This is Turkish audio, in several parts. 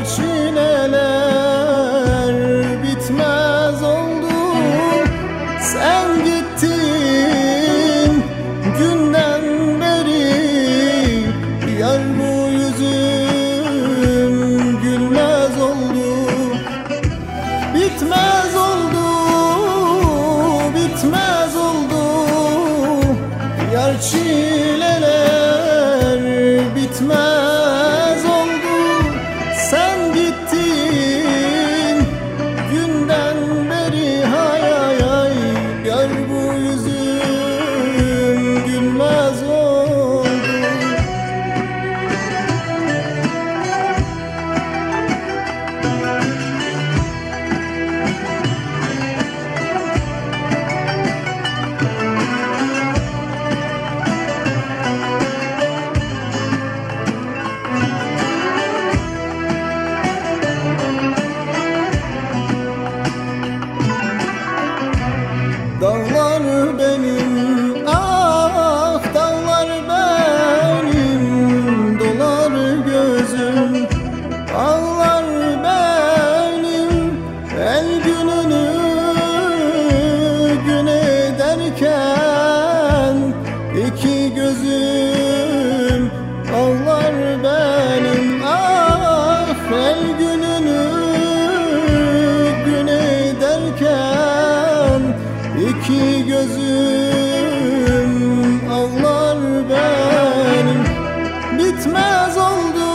çileler bitmez oldu. Sen gittin günden beri, yar bu yüzüm gülmez oldu. Bitmez oldu, bitmez oldu, yar çileler bitmez oldu. Sen gittin günden beri, hay hay hay, yar bu yüzüm gülmez oldu. Dağlar benim, ah dağlar benim, dolar gözüm, ağlar benim. El gününü gün ederken iki gözüm ağlar benim. Ah el gününü gün ederken İki gözüm ağlar benim. Bitmez oldu,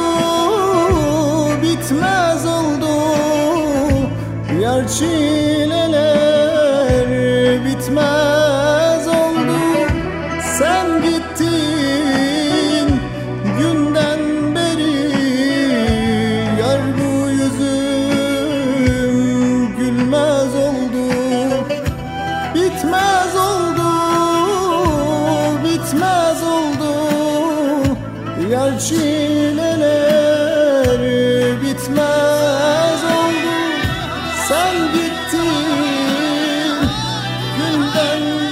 bitmez oldu, yar çileler bitmez oldu. Sen gittin günden beri, yar bu yüzüm gülmez oldu. Bitmez oldu, bitmez oldu, yar çileler bitmez oldu. Sen gittin günden